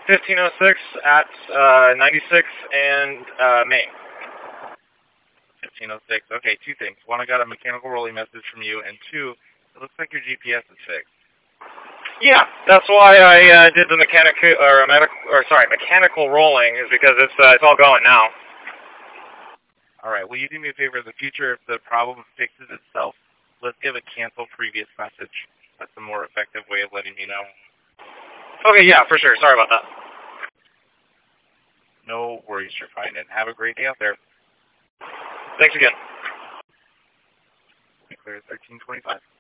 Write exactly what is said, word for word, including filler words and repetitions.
fifteen oh six at uh, ninety-six and uh, Main. fifteen oh six. Okay, two things. One, I got a mechanical rolling message from you, and two, it looks like your G P S is fixed. Yeah, that's why I uh, did the mechanic or, medic, or sorry, mechanical rolling is because it's uh, it's all going now. All right. Will you do me a favor in the future? If the problem fixes itself, let's give a cancel previous message. That's a more effective way of letting me know. Okay, yeah, for sure. Sorry about that. No worries, you're fine. And have a great day out there. Thanks again. Clear thirteen twenty-five.